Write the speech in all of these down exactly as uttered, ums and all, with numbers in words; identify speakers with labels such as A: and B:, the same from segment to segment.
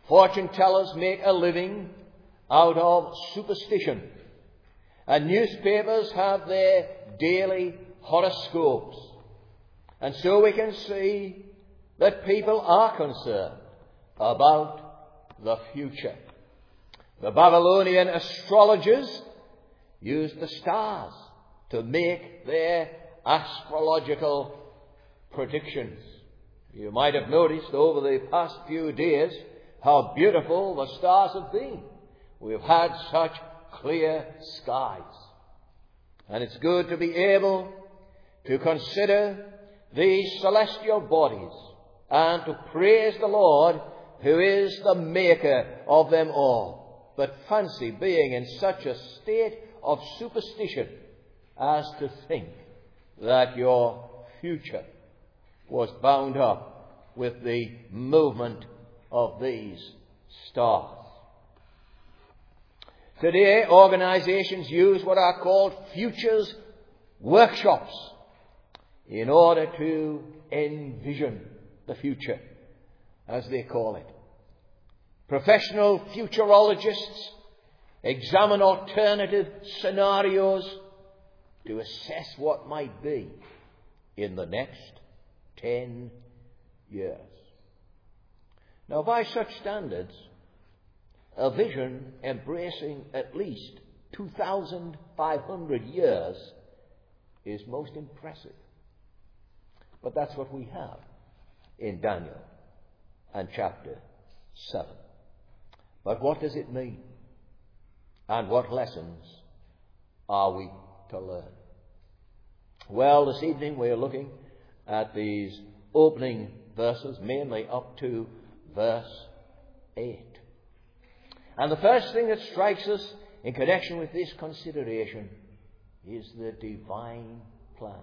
A: Fortune tellers make a living out of superstition. And newspapers have their daily horoscopes. And so we can see that people are concerned about the future. The Babylonian astrologers used the stars to make their astrological predictions. You might have noticed over the past few days how beautiful the stars have been. We've had such clear skies. And it's good to be able to consider these celestial bodies and to praise the Lord who is the maker of them all. But fancy being in such a state of superstition as to think that your future was bound up with the movement of these stars. Today, organizations use what are called futures workshops in order to envision the future, as they call it. Professional futurologists examine alternative scenarios to assess what might be in the next ten years. Now, by such standards, a vision embracing at least two thousand five hundred years is most impressive. But that's what we have in Daniel and chapter seven. But what does it mean? And what lessons are we to learn? Well, this evening we are looking at these opening verses, mainly up to verse eight. And the first thing that strikes us in connection with this consideration is the divine plan,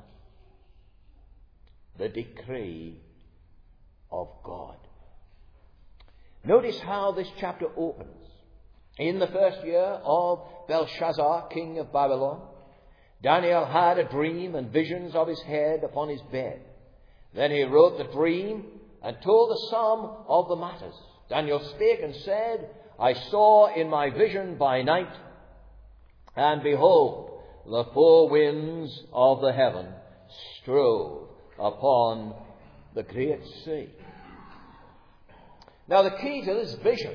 A: the decree of God. Notice how this chapter opens. In the first year of Belshazzar, king of Babylon, Daniel had a dream and visions of his head upon his bed. Then he wrote the dream and told the sum of the matters. Daniel spake and said, I saw in my vision by night, and behold, the four winds of the heaven strove upon the great sea. Now, the key to this vision,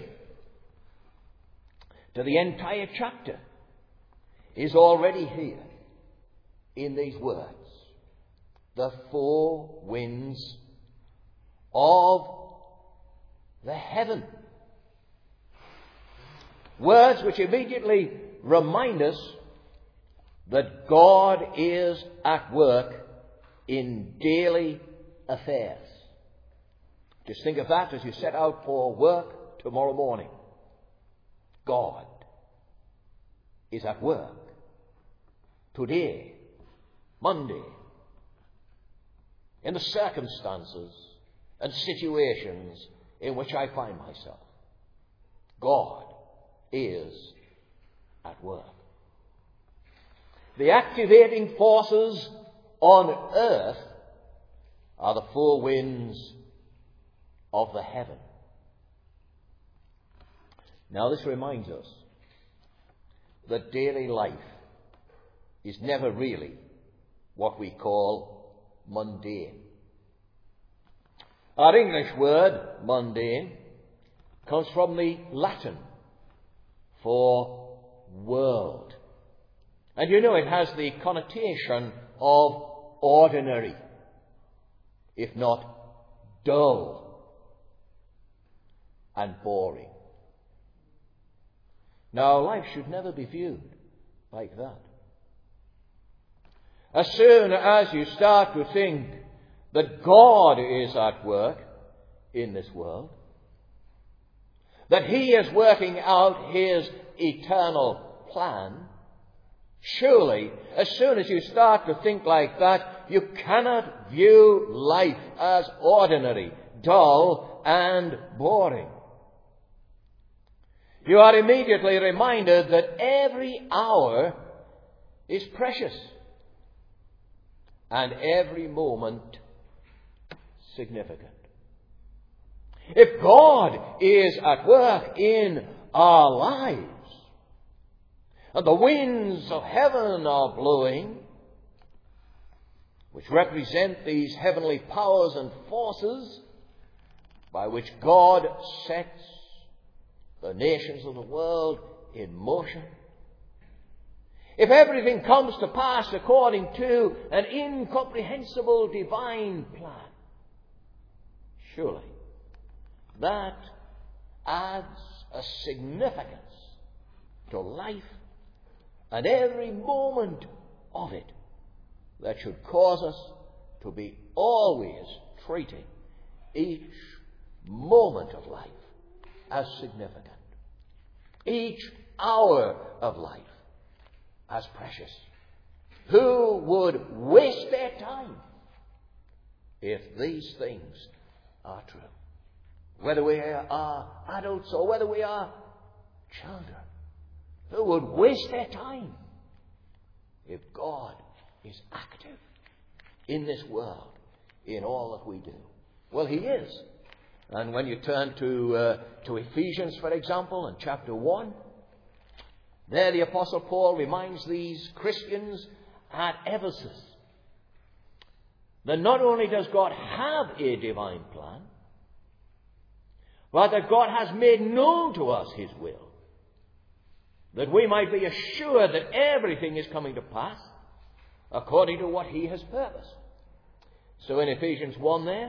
A: to the entire chapter, is already here in these words. The four winds of the heaven. Words which immediately remind us that God is at work in daily affairs. Just think of that as you set out for work tomorrow morning. God is at work today, Monday, in the circumstances and situations in which I find myself. God is at work. The activating forces on earth are the four winds of the heaven. Now, this reminds us that daily life is never really what we call mundane. Our English word, mundane, comes from the Latin for world. And you know it has the connotation of ordinary, if not dull and boring. Now, life should never be viewed like that. As soon as you start to think that God is at work in this world, that He is working out His eternal plan, surely, as soon as you start to think like that, you cannot view life as ordinary, dull, and boring. You are immediately reminded that every hour is precious and every moment significant. If God is at work in our lives, and the winds of heaven are blowing, which represent these heavenly powers and forces by which God sets the nations of the world in motion, if everything comes to pass according to an incomprehensible divine plan, surely that adds a significance to life and every moment of it that should cause us to be always treating each moment of life as significant, each hour of life as precious. Who would waste their time if these things are true? Whether we are adults or whether we are children, who would waste their time if God is active in this world, in all that we do? Well, He is. And when you turn to, uh, to Ephesians, for example, in chapter one, there the Apostle Paul reminds these Christians at Ephesus that not only does God have a divine plan, but that God has made known to us His will, that we might be assured that everything is coming to pass according to what He has purposed. So in Ephesians one there,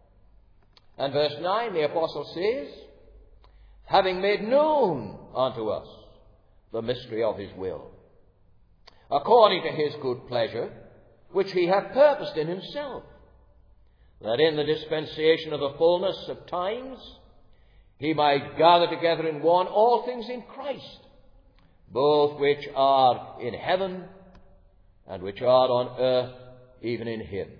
A: and verse nine, the Apostle says, having made known unto us the mystery of His will, according to His good pleasure, which He hath purposed in Himself, that in the dispensation of the fullness of times He might gather together in one all things in Christ, both which are in heaven and which are on earth, even in Him,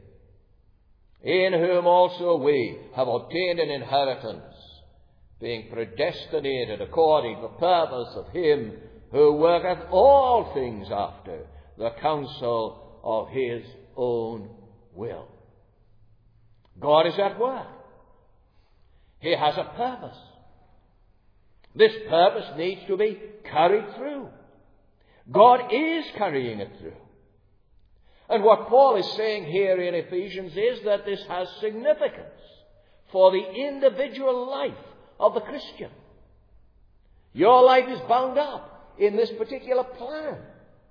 A: in whom also we have obtained an inheritance, being predestinated according to the purpose of Him who worketh all things after the counsel of His own will. God is at work. He has a purpose. This purpose needs to be carried through. God is carrying it through. And what Paul is saying here in Ephesians is that this has significance for the individual life of the Christian. Your life is bound up in this particular plan.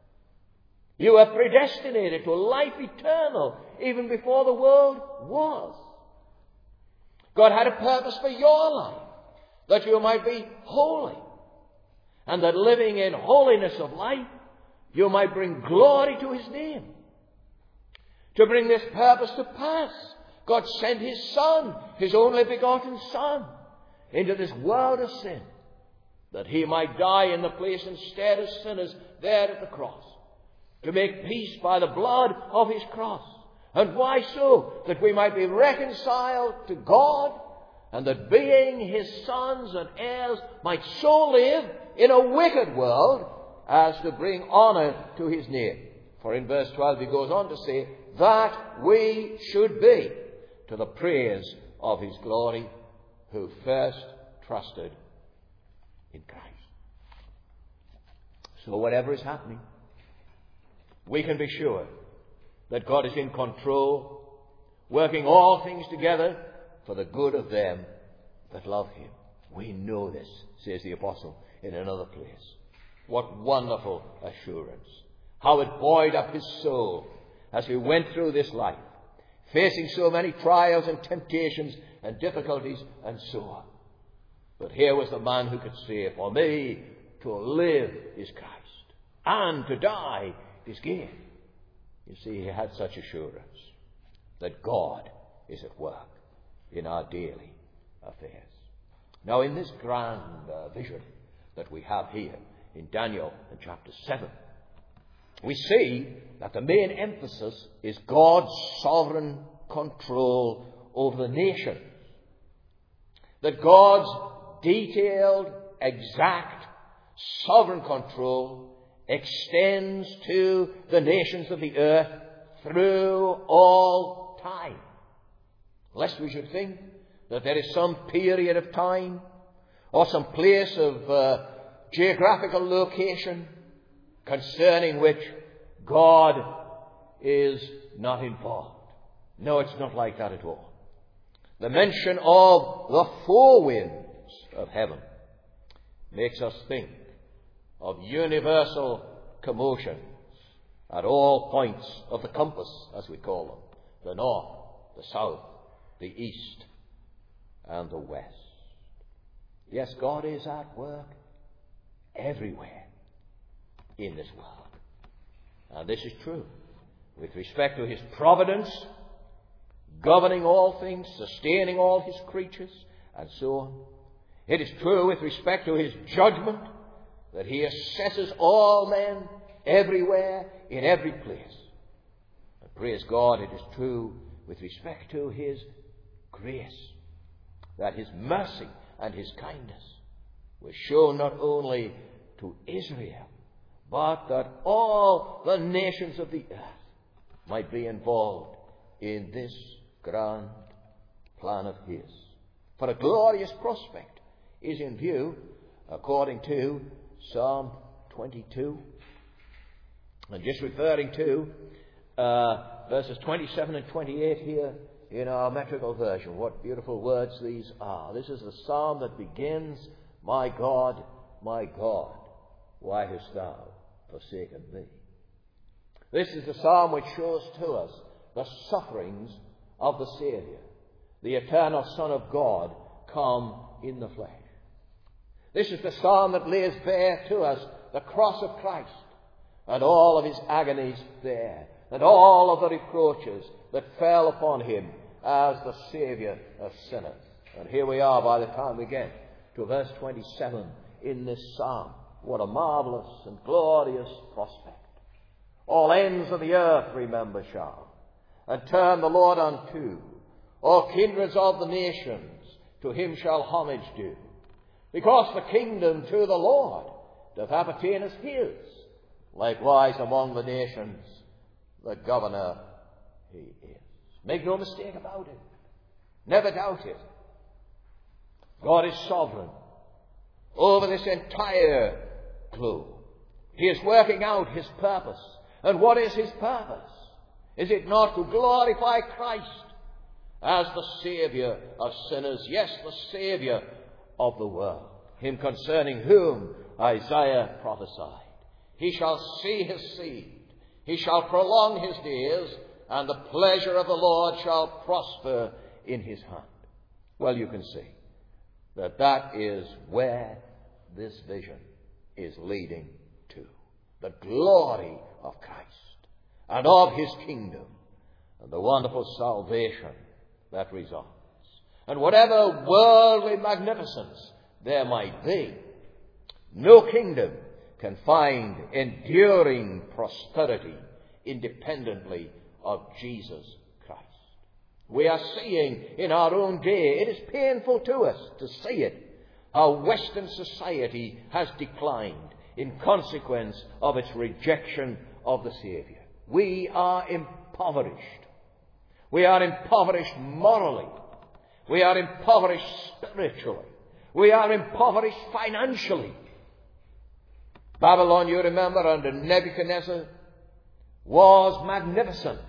A: You are predestinated to life eternal even before the world was. God had a purpose for your life, that you might be holy, and that living in holiness of life, you might bring glory to His name. To bring this purpose to pass, God sent His Son, His only begotten Son, into this world of sin, that He might die in the place instead of sinners there at the cross, to make peace by the blood of His cross. And why so? That we might be reconciled to God, and that being His sons and heirs might so live in a wicked world as to bring honour to His name. For in verse twelve He goes on to say, that we should be to the praise of His glory, who first trusted in Christ. So whatever is happening, we can be sure that God is in control, working all things together for the good of them that love Him. We know this, says the Apostle in another place. What wonderful assurance. How it buoyed up his soul as he went through this life, facing so many trials and temptations and difficulties and so on. But here was the man who could say, for me to live is Christ, and to die is gain. You see, he had such assurance that God is at work in our daily affairs. Now, in this grand uh, vision that we have here in Daniel in chapter seven, we see that the main emphasis is God's sovereign control over the nations. That God's detailed, exact, sovereign control extends to the nations of the earth through all time. Lest we should think that there is some period of time or some place of uh, geographical location concerning which God is not involved. No, it's not like that at all. The mention of the four winds of heaven makes us think of universal commotions at all points of the compass, as we call them, the north, the south, the east, and the west. Yes, God is at work everywhere in this world. And this is true with respect to his providence, governing all things, sustaining all his creatures, and so on. It is true with respect to his judgment, that he assesses all men everywhere, in every place. And praise God, it is true with respect to his grace, that his mercy and his kindness was shown not only to Israel, but that all the nations of the earth might be involved in this grand plan of his. For a glorious prospect is in view, according to Psalm twenty-two. And just referring to uh, verses twenty-seven and twenty-eight here in our metrical version. What beautiful words these are. This is the psalm that begins, "My God, my God, why hast thou forsaken me?" This is the psalm which shows to us the sufferings of the Saviour, the eternal Son of God, come in the flesh. This is the psalm that lays bare to us the cross of Christ and all of his agonies there, and all of the reproaches that fell upon him as the Saviour of sinners. And here we are by the time we get to verse twenty-seven in this psalm. What a marvellous and glorious prospect. All ends of the earth, remember, shall, and turn the Lord unto. All kindreds of the nations to him shall homage do. Because the kingdom to the Lord doth appertain as his. Likewise among the nations, the governor he is. Make no mistake about it. Never doubt it. God is sovereign over this entire globe. He is working out his purpose. And what is his purpose? Is it not to glorify Christ as the Saviour of sinners? Yes, the Saviour of the world. Him concerning whom Isaiah prophesied. He shall see his seed. He shall prolong his days, and the pleasure of the Lord shall prosper in his hand. Well, you can see that that is where this vision is leading to. The glory of Christ and of his kingdom and the wonderful salvation that results. And whatever worldly magnificence there might be, no kingdom can find enduring prosperity independently of Jesus Christ. We are seeing in our own day, it is painful to us to see it, how Western society has declined in consequence of its rejection of the Saviour. We are impoverished. We are impoverished morally. We are impoverished spiritually. We are impoverished financially. Babylon, you remember, under Nebuchadnezzar, was magnificent.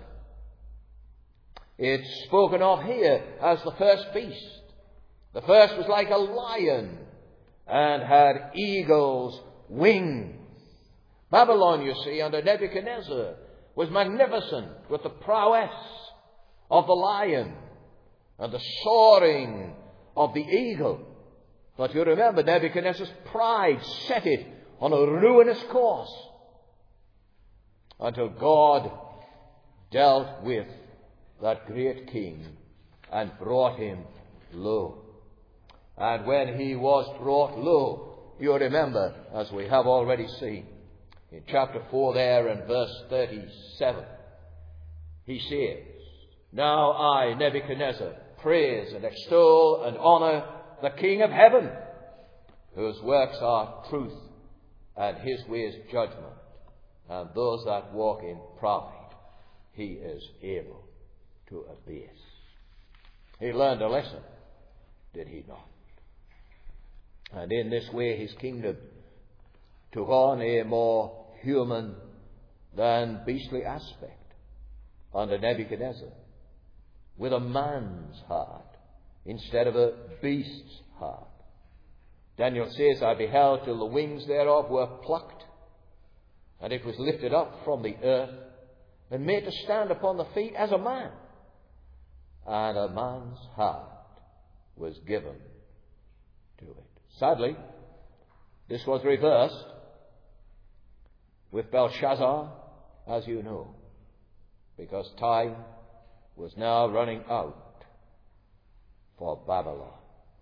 A: It's spoken of here as the first beast. The first was like a lion and had eagle's wings. Babylon, you see, under Nebuchadnezzar, was magnificent with the prowess of the lion and the soaring of the eagle. But you remember, Nebuchadnezzar's pride set it on a ruinous course until God dealt with that great king and brought him low. And when he was brought low, you remember, as we have already seen, in chapter four there and verse thirty-seven, he says, "Now I, Nebuchadnezzar, praise and extol and honour the King of heaven, whose works are truth and his ways judgment, and those that walk in pride he is able to abase." He learned a lesson did he not? And in this way his kingdom took on a more human than beastly aspect under Nebuchadnezzar, with a man's heart instead of a beast's heart. Daniel says, I beheld till the wings thereof were plucked, and it was lifted up from the earth, and made to stand upon the feet as a man. And a man's heart was given to it. Sadly, this was reversed with Belshazzar, as you know, because time was now running out for Babylon.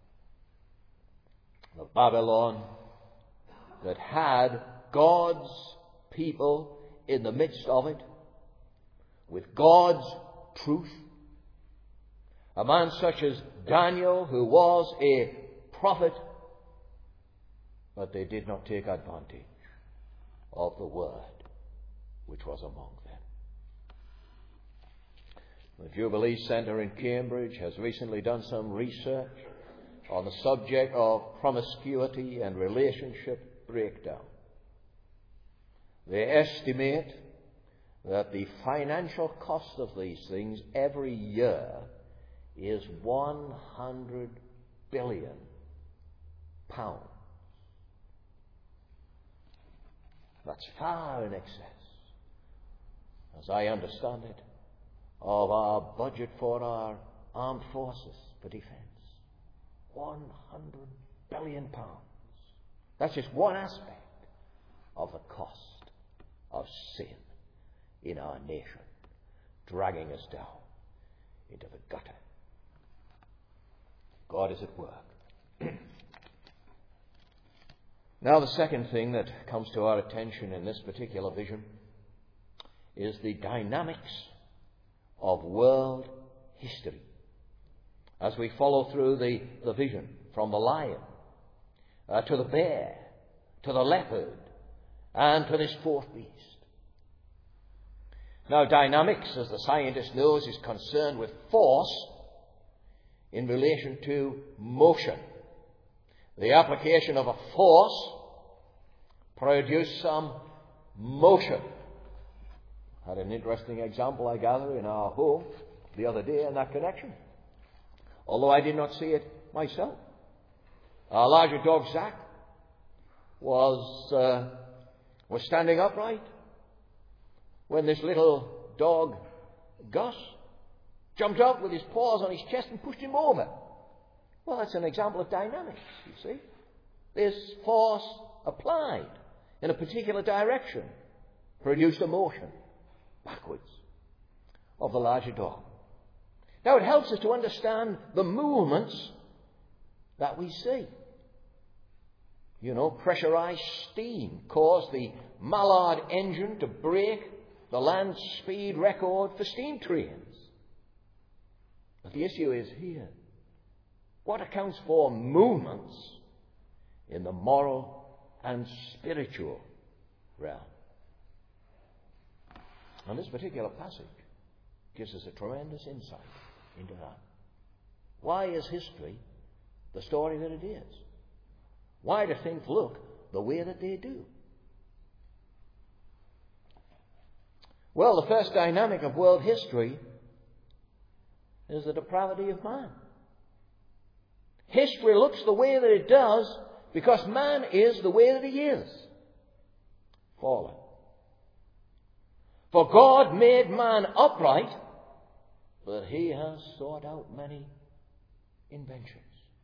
A: The Babylon that had God's people in the midst of it, with God's truth. A man such as Daniel, who was a prophet, but they did not take advantage of the word which was among them. The Jubilee Centre in Cambridge has recently done some research on the subject of promiscuity and relationship breakdown. They estimate that the financial cost of these things every year is one hundred billion pounds. That's far in excess, as I understand it, of our budget for our armed forces for defence. one hundred billion pounds. That's just one aspect of the cost of sin in our nation, dragging us down into the gutter. God is at work. Now, the second thing that comes to our attention in this particular vision is the dynamics of world history. As we follow through the, the vision from the lion uh, to the bear, to the leopard, and to this fourth beast. Now, dynamics, as the scientist knows, is concerned with force in relation to motion. The application of a force produced some motion. Had an interesting example, I gather, in our home the other day in that connection, although I did not see it myself. Our larger dog, Zach, was uh, was standing upright when this little dog, Gus, jumped up with his paws on his chest and pushed him over. Well, that's an example of dynamics, you see. This force applied in a particular direction produced a motion backwards of the larger dog. Now, it helps us to understand the movements that we see. You know, pressurized steam caused the Mallard engine to break the land speed record for steam trains. But the issue is here. What accounts for movements in the moral and spiritual realm? And this particular passage gives us a tremendous insight into that. Why is history the story that it is? Why do things look the way that they do? Well, the first dynamic of world history is the depravity of man. History looks the way that it does because man is the way that he is. Fallen. For God made man upright, but he has sought out many inventions.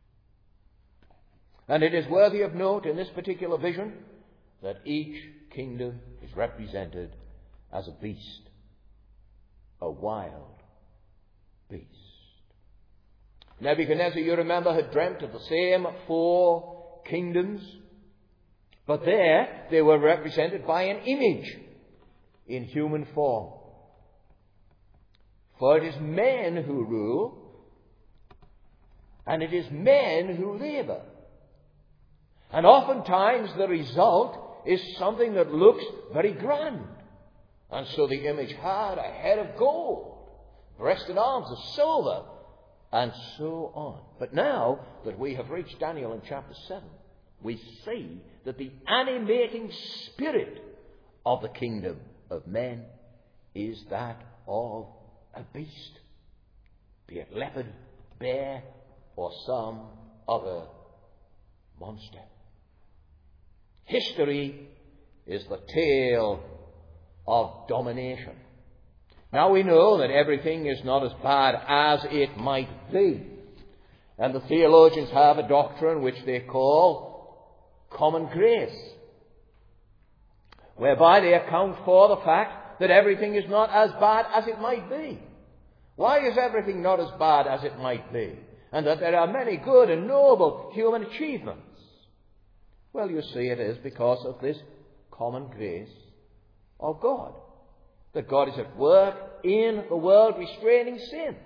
A: And it is worthy of note in this particular vision that each kingdom is represented as a beast, a wild beast. Nebuchadnezzar, you remember, had dreamt of the same four kingdoms, but there they were represented by an image in human form. For it is men who rule, and it is men who labour. And oftentimes the result is something that looks very grand. And so the image had a head of gold, breast and arms of silver, and so on. But now that we have reached Daniel in chapter seven, we see that the animating spirit of the kingdom of men is that of a beast, be it leopard, bear, or some other monster. History is the tale of domination. Now we know that everything is not as bad as it might be. And the theologians have a doctrine which they call common grace, whereby they account for the fact that everything is not as bad as it might be. Why is everything not as bad as it might be? And that there are many good and noble human achievements. Well, you see, it is because of this common grace of God. That God is at work in the world restraining sin.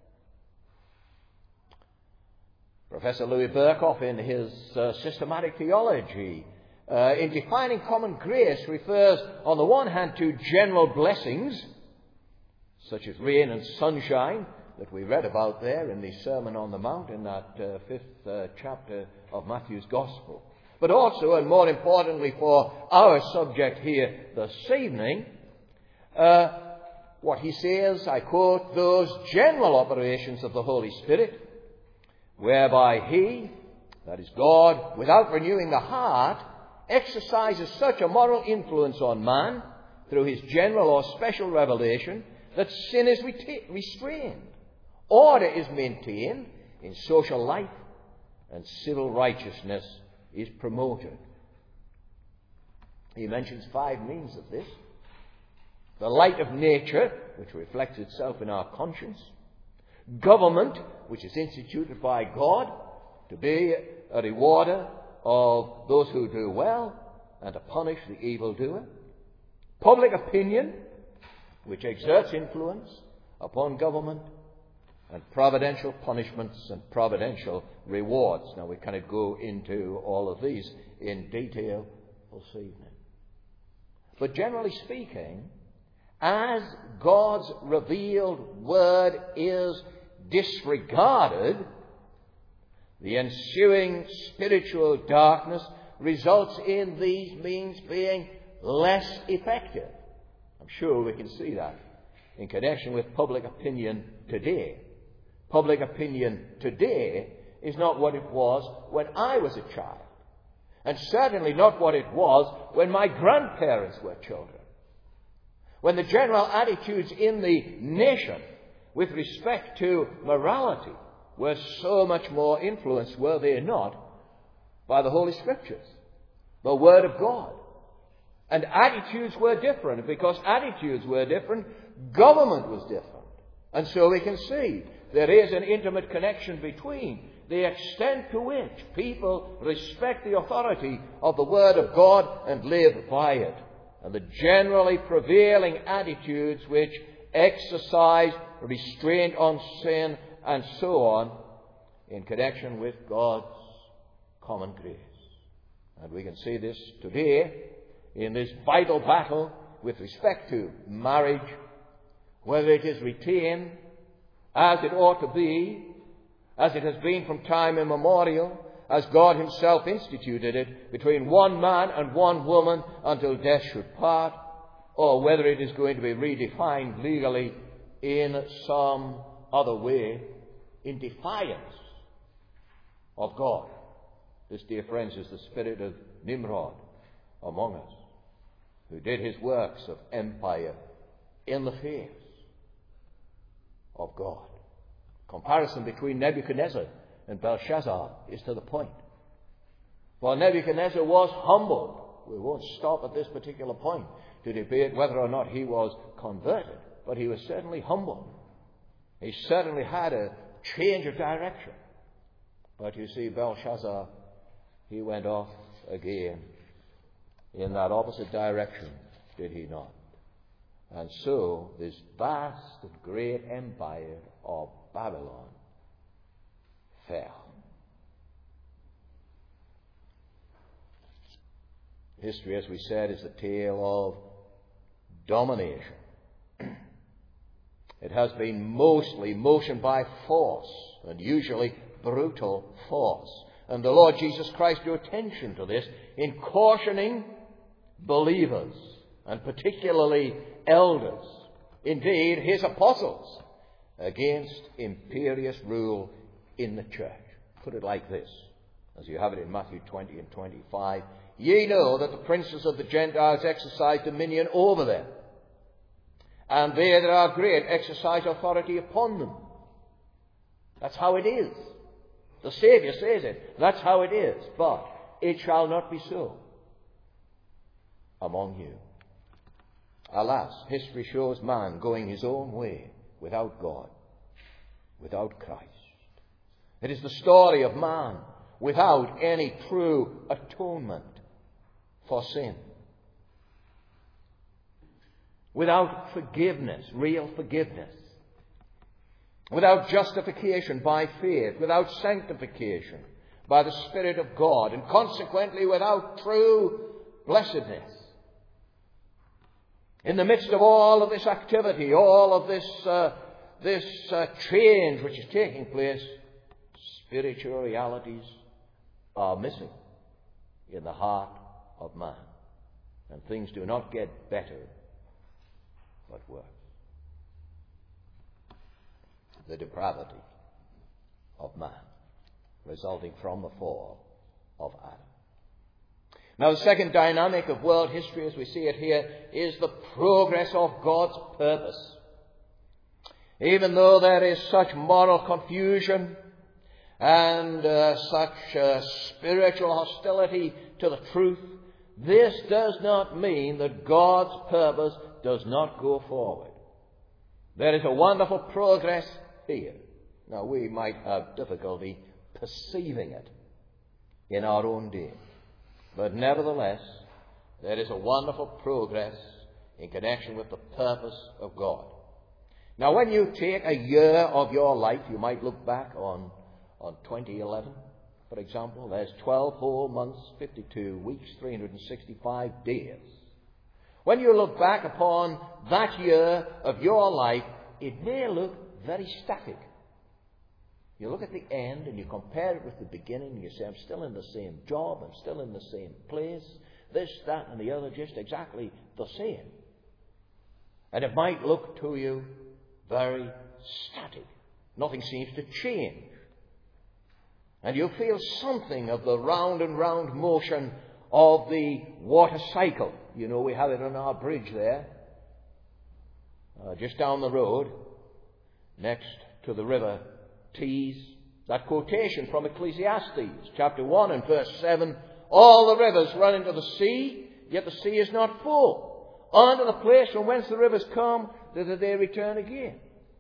A: Professor Louis Berkhoff, in his uh, systematic theology, uh, in defining common grace, refers on the one hand to general blessings, such as rain and sunshine, that we read about there in the Sermon on the Mount in that uh, fifth uh, chapter of Matthew's Gospel. But also, and more importantly for our subject here this evening, uh, what he says, I quote, those general operations of the Holy Spirit, whereby he, that is God, without renewing the heart, exercises such a moral influence on man through his general or special revelation that sin is reta- restrained, order is maintained in social life, and civil righteousness is promoted. He mentions five means of this. The light of nature, which reflects itself in our conscience. Government, which is instituted by God to be a rewarder of those who do well and to punish the evildoer. Public opinion, which exerts influence upon government. And providential punishments and providential rewards. Now, we cannot go into all of these in detail this evening. But generally speaking, as God's revealed word is disregarded, the ensuing spiritual darkness results in these means being less effective. I'm sure we can see that in connection with public opinion today. Public opinion today is not what it was when I was a child, and certainly not what it was when my grandparents were children. When the general attitudes in the nation with respect to morality were so much more influenced, were they not, by the Holy Scriptures, the Word of God. And attitudes were different. Because attitudes were different, government was different. And so we can see there is an intimate connection between the extent to which people respect the authority of the Word of God and live by it, and the generally prevailing attitudes which exercise restraint on sin and so on in connection with God's common grace. And we can see this today in this vital battle with respect to marriage, whether it is retained as it ought to be, as it has been from time immemorial, as God himself instituted it, between one man and one woman until death should part, or whether it is going to be redefined legally in some other way, in defiance of God. This, dear friends, is the spirit of Nimrod among us, who did his works of empire in the face of God. Comparison between Nebuchadnezzar and Belshazzar is to the point. For Nebuchadnezzar was humbled. We won't stop at this particular point to debate whether or not he was converted, but he was certainly humbled. He certainly had a change of direction. But you see, Belshazzar, he went off again in that opposite direction, did he not? And so this vast and great empire of Babylon fell. History, as we said, is the tale of domination. It has been mostly motion by force, and usually brutal force. And the Lord Jesus Christ drew attention to this in cautioning believers, and particularly elders, indeed his apostles, against imperious rule in the church. Put it like this, as you have it in Matthew twenty and twenty-five. Ye know that the princes of the Gentiles exercise dominion over them, and they that are great exercise authority upon them. That's how it is. The Saviour says it. That's how it is. But it shall not be so among you. Alas, history shows man going his own way without God, without Christ. It is the story of man without any true atonement for sin, without forgiveness, real forgiveness, without justification by faith, without sanctification by the Spirit of God, and consequently without true blessedness. In the midst of all of this activity, all of this uh, this uh, change which is taking place, spiritual realities are missing in the heart of man. And things do not get better, but worse. The depravity of man resulting from the fall of Adam. Now, the second dynamic of world history, as we see it here, is the progress of God's purpose. Even though there is such moral confusion and uh, such uh, spiritual hostility to the truth, this does not mean that God's purpose does not go forward. There is a wonderful progress here. Now, we might have difficulty perceiving it in our own day, but nevertheless, there is a wonderful progress in connection with the purpose of God. Now, when you take a year of your life, you might look back on, on twenty eleven, for example. There's twelve whole months, fifty-two weeks, three hundred sixty-five days. When you look back upon that year of your life, it may look very static. You look at the end and you compare it with the beginning and you say, I'm still in the same job, I'm still in the same place, this, that and the other, just exactly the same. And it might look to you very static. Nothing seems to change. And you feel something of the round and round motion of the water cycle. You know, we have it on our bridge there, uh, just down the road, next to the river Tees. That quotation from Ecclesiastes, chapter one and verse seven, all the rivers run into the sea, yet the sea is not full. Unto the place from whence the rivers come, thither they return again.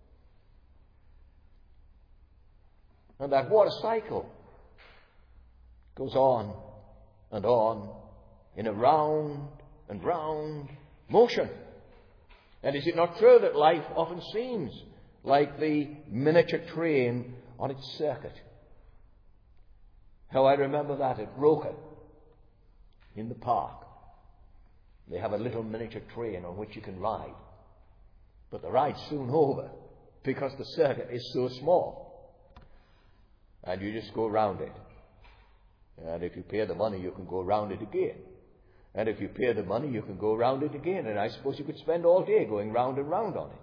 A: And that water cycle goes on and on in a round and round motion. And is it not true that life often seems like the miniature train on its circuit? How I remember that at Roker in the park. They have a little miniature train on which you can ride. But the ride's soon over because the circuit is so small. And you just go round it. And if you pay the money, you can go round it again. And if you pay the money, you can go round it again. And I suppose you could spend all day going round and round on it.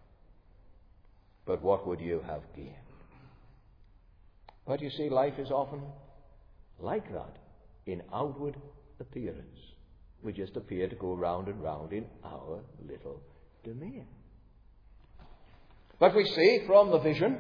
A: But what would you have gained? But you see, life is often like that in outward appearance. We just appear to go round and round in our little domain. But we see from the vision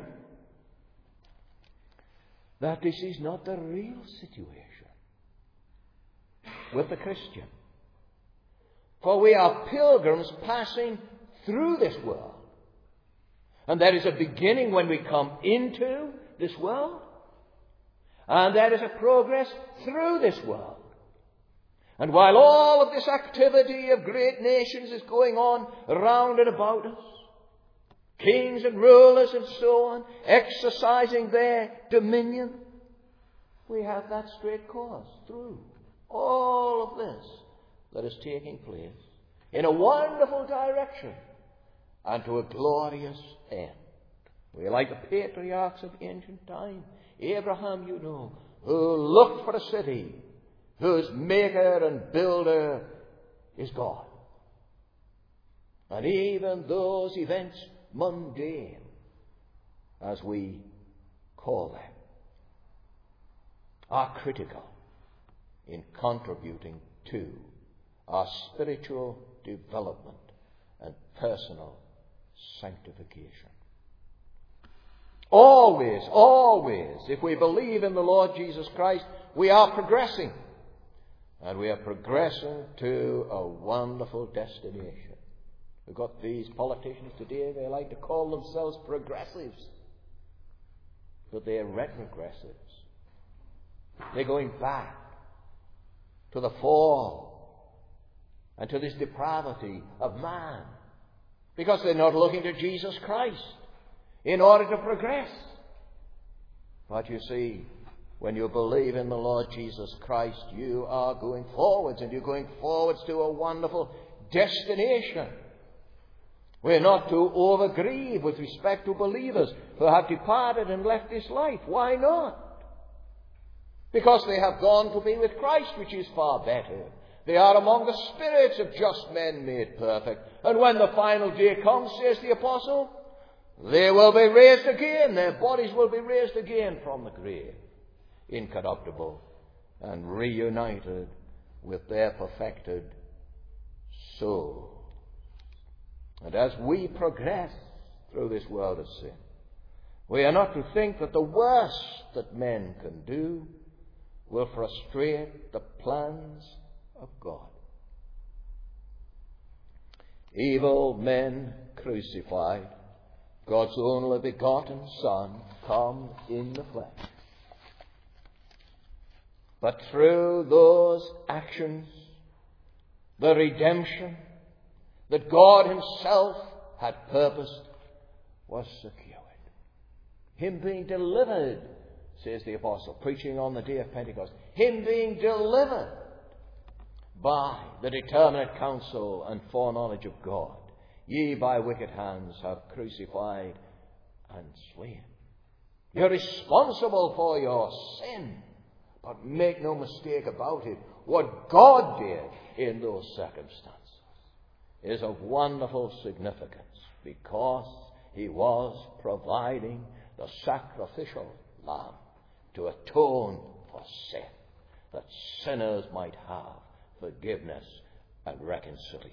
A: that this is not the real situation with the Christian. For we are pilgrims passing through this world. And there is a beginning when we come into this world. And there is a progress through this world. And while all of this activity of great nations is going on around and about us, kings and rulers and so on, exercising their dominion, we have that straight course through all of this that is taking place in a wonderful direction and to a glorious end. We are like the patriarchs of ancient time. Abraham, you know, who looked for a city whose maker and builder is God. And even those events, mundane, as we call them, are critical in contributing to our spiritual development and personal sanctification. Always, always, if we believe in the Lord Jesus Christ, we are progressing. And we are progressing to a wonderful destination. We've got these politicians today, they like to call themselves progressives. But they're retrogressives. They're going back to the fall and to this depravity of man. Because they're not looking to Jesus Christ in order to progress. But you see, when you believe in the Lord Jesus Christ, you are going forwards, and you're going forwards to a wonderful destination. We're not to overgrieve with respect to believers who have departed and left this life. Why not? Because they have gone to be with Christ, which is far better. They are among the spirits of just men made perfect. And when the final day comes, says the apostle, they will be raised again. Their bodies will be raised again from the grave, incorruptible, and reunited with their perfected soul. And as we progress through this world of sin, we are not to think that the worst that men can do will frustrate the plans of God. Evil men crucified, God's only begotten Son, come in the flesh. But through those actions, the redemption that God himself had purposed was secured. Him being delivered, says the apostle, preaching on the day of Pentecost, him being delivered by the determinate counsel and foreknowledge of God, ye by wicked hands have crucified and slain. You're responsible for your sin, but make no mistake about it, what God did in those circumstances is of wonderful significance, because he was providing the sacrificial lamb to atone for sin, that sinners might have forgiveness and reconciliation.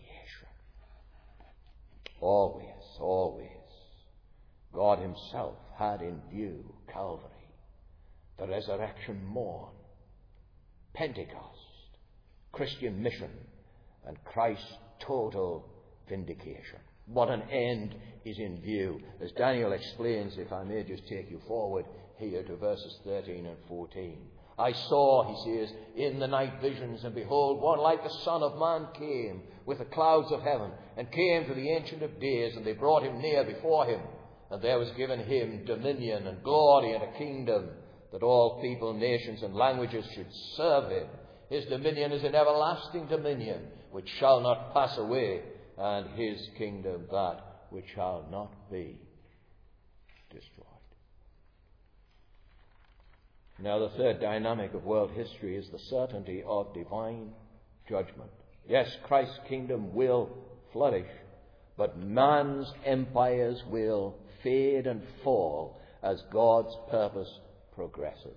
A: Always, always, God himself had in view Calvary, the resurrection morn, Pentecost, Christian mission, and Christ's total vindication. What an end is in view. As Daniel explains, if I may just take you forward here to verses thirteen and fourteen. I saw, he says, in the night visions, and behold, one like the Son of Man came with the clouds of heaven, and came to the Ancient of Days, and they brought him near before him. And there was given him dominion and glory and a kingdom, that all people, nations, and languages should serve him. His dominion is an everlasting dominion, which shall not pass away, and his kingdom that which shall not be destroyed. Now, the third dynamic of world history is the certainty of divine judgment. Yes, Christ's kingdom will flourish, but man's empires will fade and fall as God's purpose progresses.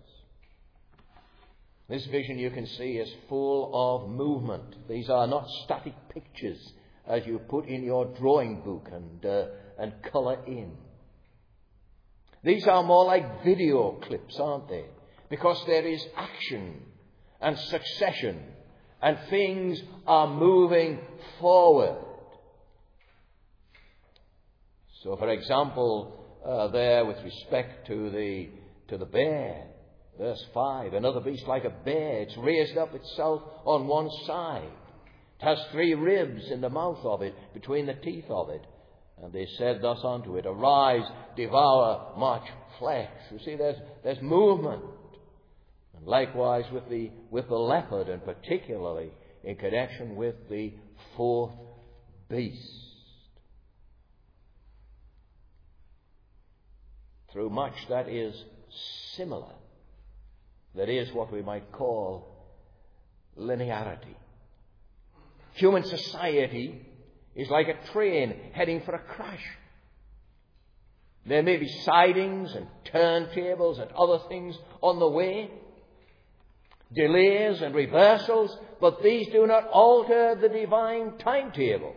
A: This vision, you can see, is full of movement. These are not static pictures as you put in your drawing book and, uh, and colour in. These are more like video clips, aren't they? Because there is action and succession, and things are moving forward. So, for example, uh, there with respect to the to the bear, verse five, another beast like a bear, it's raised up itself on one side. It has three ribs in the mouth of it, between the teeth of it. And they said thus unto it, arise, devour much flesh. You see, there's there's movement. And likewise with the with the leopard, and particularly in connection with the fourth beast. through much that is similar. That is what we might call linearity. Human society is like a train heading for a crash. There may be sidings and turntables and other things on the way, delays and reversals, but these do not alter the divine timetable.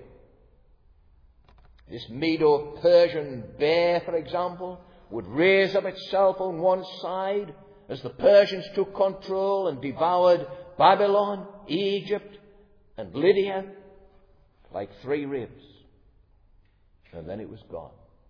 A: This Medo-Persian bear, for example, would raise up itself on one side as the Persians took control and devoured Babylon, Egypt, and Lydia like three ribs. And then it was gone.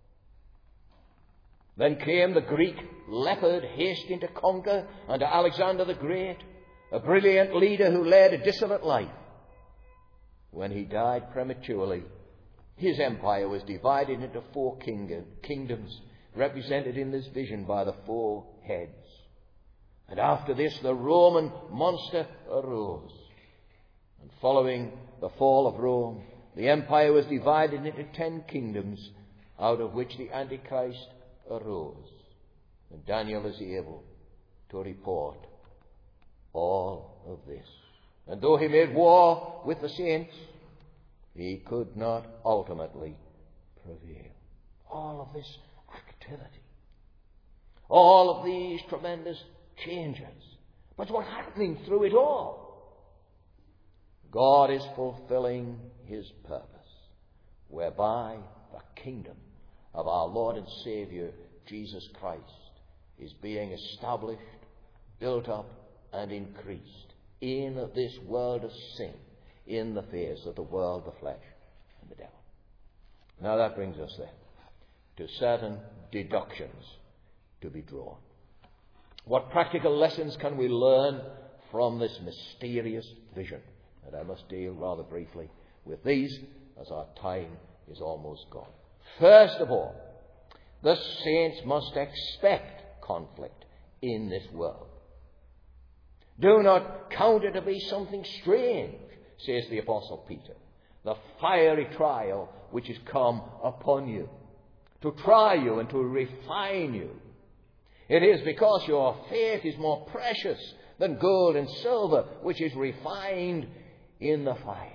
A: Then came the Greek leopard hasting to conquer under Alexander the Great, a brilliant leader who led a dissolute life. When he died prematurely, his empire was divided into four kingdoms, represented in this vision by the four heads. And after this, the Roman monster arose. And following the fall of Rome, the empire was divided into ten kingdoms, out of which the Antichrist arose. And Daniel is able to report all of this. And though he made war with the saints, he could not ultimately prevail. All of this activity, all of these tremendous changes. But what's happening through it all? God is fulfilling his purpose, whereby the kingdom of our Lord and Savior, Jesus Christ, is being established, built up, and increased in this world of sin, in the face of the world, the flesh, and the devil. Now that brings us then to certain deductions to be drawn. What practical lessons can we learn from this mysterious vision? And I must deal rather briefly with these, as our time is almost gone. First of all, the saints must expect conflict in this world. Do not count it to be something strange, says the Apostle Peter, the fiery trial which is come upon you, to try you and to refine you. It is because your faith is more precious than gold and silver, which is refined in the fire.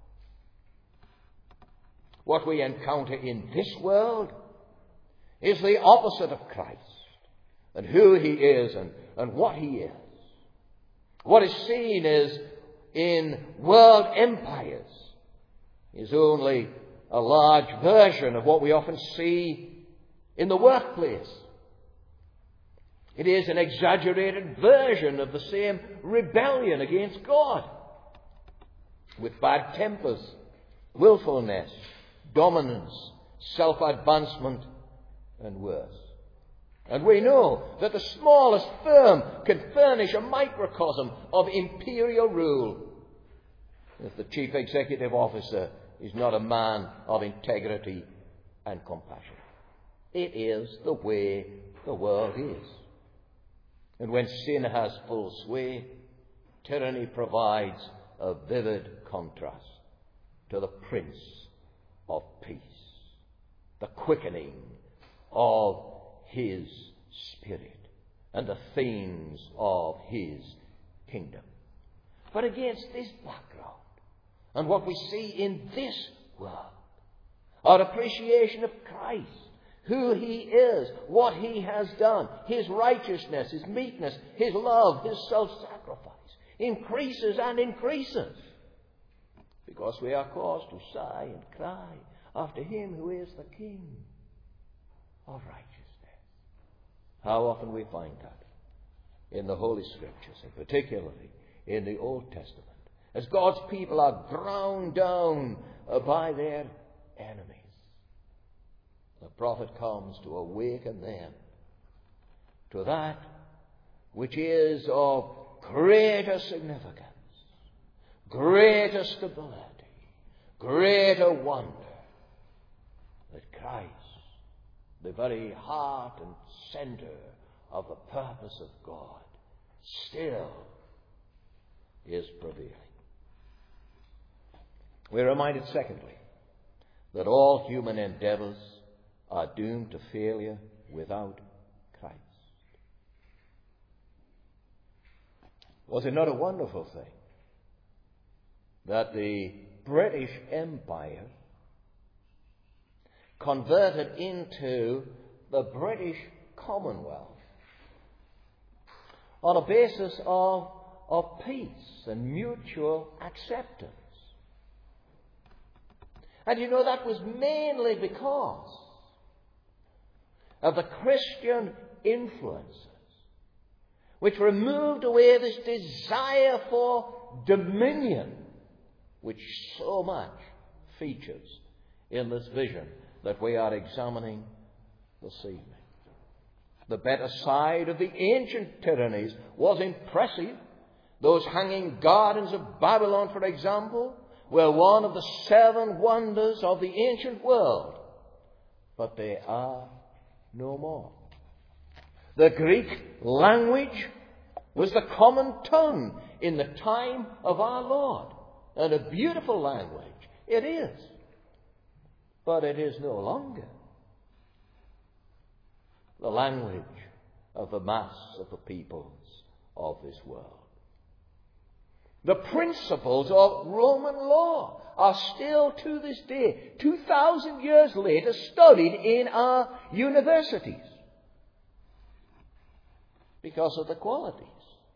A: What we encounter in this world is the opposite of Christ, and who he is and, and what he is. What is seen is in world empires is only a large version of what we often see in the workplace. It is an exaggerated version of the same rebellion against God, with bad tempers, willfulness, dominance, self-advancement, and worse. And we know that the smallest firm can furnish a microcosm of imperial rule if the chief executive officer is not a man of integrity and compassion. It is the way the world is. And when sin has full sway, tyranny provides a vivid contrast to the Prince of Peace, the quickening of his Spirit and the themes of his kingdom. But against this background, and what we see in this world, our appreciation of Christ, who he is, what he has done, his righteousness, his meekness, his love, his self-sacrifice, increases and increases, because we are caused to sigh and cry after him who is the King of righteousness. How often we find that in the Holy Scriptures, and particularly in the Old Testament, as God's people are ground down by their enemies. The prophet comes to awaken them to that which is of greater significance, greater stability, greater wonder, that Christ, the very heart and center of the purpose of God, still is prevailing. We're reminded, secondly, that all human endeavors are doomed to failure without Was it not a wonderful thing that the British Empire converted into the British Commonwealth on a basis of, of peace and mutual acceptance? And you know, that was mainly because of the Christian influences which removed away this desire for dominion which so much features in this vision that we are examining this evening. The better side of the ancient tyrannies was impressive. Those hanging gardens of Babylon, for example, were one of the seven wonders of the ancient world. But they are no more. The Greek language was the common tongue in the time of our Lord. And a beautiful language it is. But it is no longer the language of the mass of the peoples of this world. The principles of Roman law are still to this day, two thousand years later, studied in our universities because of the qualities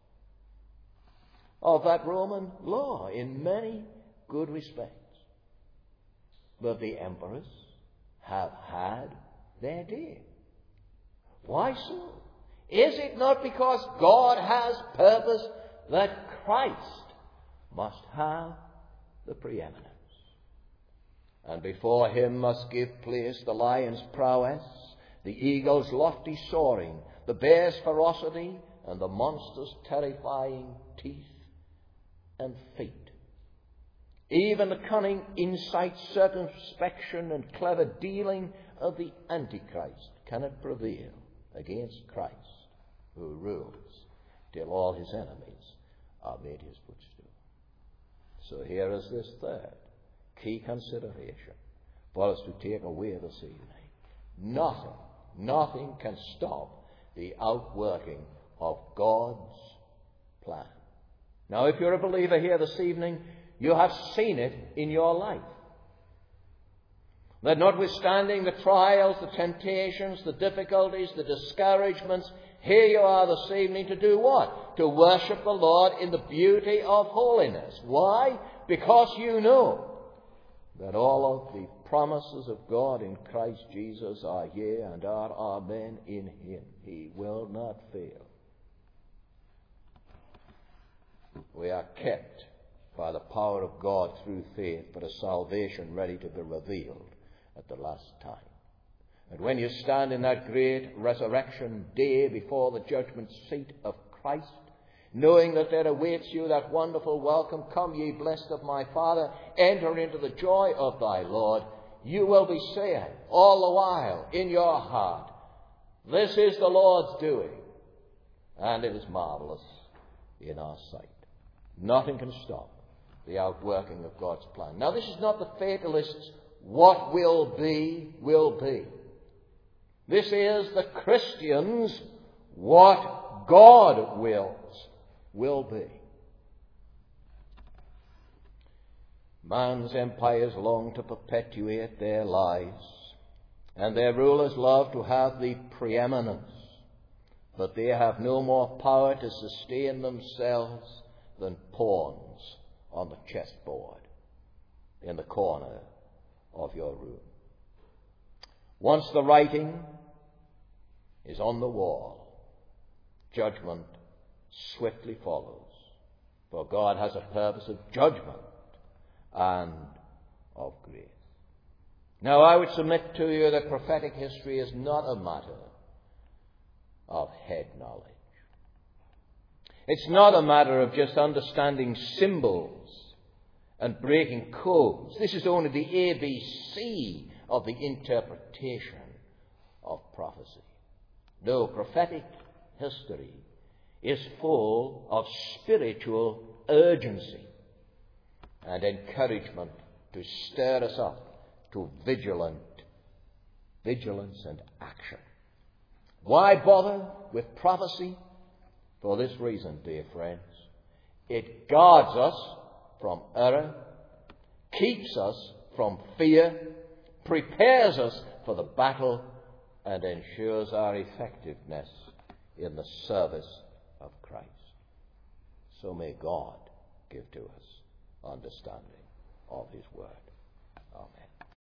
A: of that Roman law in many good respects. But the emperors have had their day. Why so? Is it not because God has purposed that Christ must have the preeminence? And before him must give place the lion's prowess, the eagle's lofty soaring, the bear's ferocity, and the monster's terrifying teeth and feet. Even the cunning insight, circumspection, and clever dealing of the Antichrist cannot prevail against Christ, who rules till all his enemies are made his footstool. So here is this third key consideration for us to take away this evening. Nothing, nothing can stop the outworking of God's plan. Now, if you're a believer here this evening, you have seen it in your life. That notwithstanding the trials, the temptations, the difficulties, the discouragements, here you are this evening to do what? To worship the Lord in the beauty of holiness. Why? Because you know that all of the promises of God in Christ Jesus are yea and are amen in him. He will not fail. We are kept by the power of God through faith for a salvation ready to be revealed at the last time. And when you stand in that great resurrection day before the judgment seat of Christ, knowing that there awaits you that wonderful welcome, come ye blessed of my Father, enter into the joy of thy Lord, you will be saying all the while in your heart, this is the Lord's doing, and it is marvelous in our sight. Nothing can stop the outworking of God's plan. Now, this is not the fatalists' what will be, will be. This is the Christians' what God wills, will be. Man's empires long to perpetuate their lives, and their rulers love to have the preeminence, but they have no more power to sustain themselves than pawns on the chessboard in the corner of your room. Once the writing is on the wall, judgment swiftly follows, for God has a purpose of judgment and of grace. Now, I would submit to you that prophetic history is not a matter of head knowledge. It's not a matter of just understanding symbols and breaking codes. This is only the A B C of the interpretation of prophecy. No, prophetic history is full of spiritual urgency and encouragement to stir us up to vigilant vigilance and action. Why bother with prophecy? For this reason, dear friends, It guards us from error, keeps us from fear, prepares us for the battle, and ensures our effectiveness in the service of Christ. So may God give to us understanding of his word. Amen.